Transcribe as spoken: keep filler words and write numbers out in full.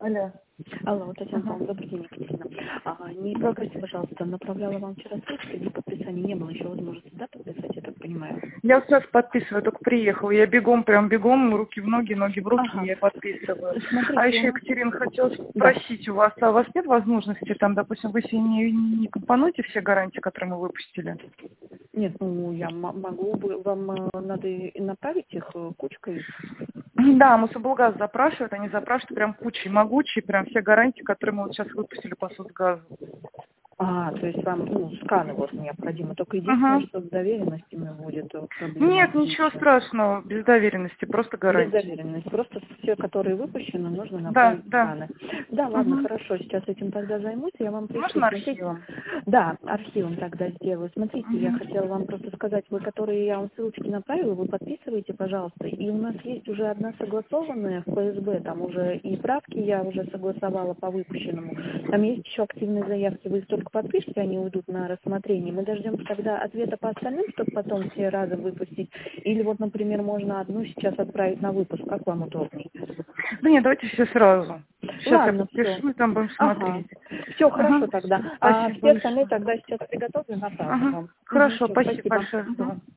Алло. Алло, Татьяна Ага. Павловна, добрый день, Екатерина. А, не прогадайте, пожалуйста, направляла вам вчера ссылочку, для подписания не было еще возможности, да, подписать, я так понимаю? Я вот сейчас подписываю, только приехала. Я бегом, прям бегом, руки в ноги, ноги в руки, Ага. и я подписываю. Смотрите, А у еще, нас... Екатерина, хотела Да. спросить у вас, а у вас нет возможности, там, допустим, вы себе не, не компонуете все гарантии, которые мы выпустили? Нет, ну, я м- могу бы, вам э, надо и направить их э, кучкой. Да, Мособлгаз запрашивает, они запрашивают прям кучей могучие, прям все гарантии, которые мы вот сейчас выпустили по Сосгазу. А, то есть вам, ну, сканы вот необходимы. Только единственное, Угу. что с доверенностями будет э, Нет, ничего проблематично. страшного, без доверенности, просто Без гарантии. доверенности. Просто все, которые выпущены, нужно Да, направить да. сканы. Да, ладно, Угу. хорошо, сейчас этим тогда займусь, я вам пришлю. Можно Смотрите, архивом? да, архивом тогда сделаю. Смотрите, я Угу. хотела вам просто сказать, вы, которые я вам ссылочки направила, вы подписывайте, пожалуйста. И у нас есть уже одна согласованная в Пэ Эс Бэ, там уже и правки я уже согласовала по выпущенному. Там есть еще активные заявки, вы их только подпишите, они уйдут на рассмотрение. Мы дождемся тогда ответа по остальным, чтобы потом все разом выпустить. Или вот, например, можно одну сейчас отправить на выпуск, как вам удобнее. Да нет, давайте все сразу. Сейчас я Ладно, все. подпишу, и там будем Ага. смотреть. Все, Ага. хорошо тогда. А Спасибо все остальные большое. тогда сейчас приготовлю, направлю Ага. вам. Угу, Хорошо, все, спасибо спасибо. большое. Угу. Жду.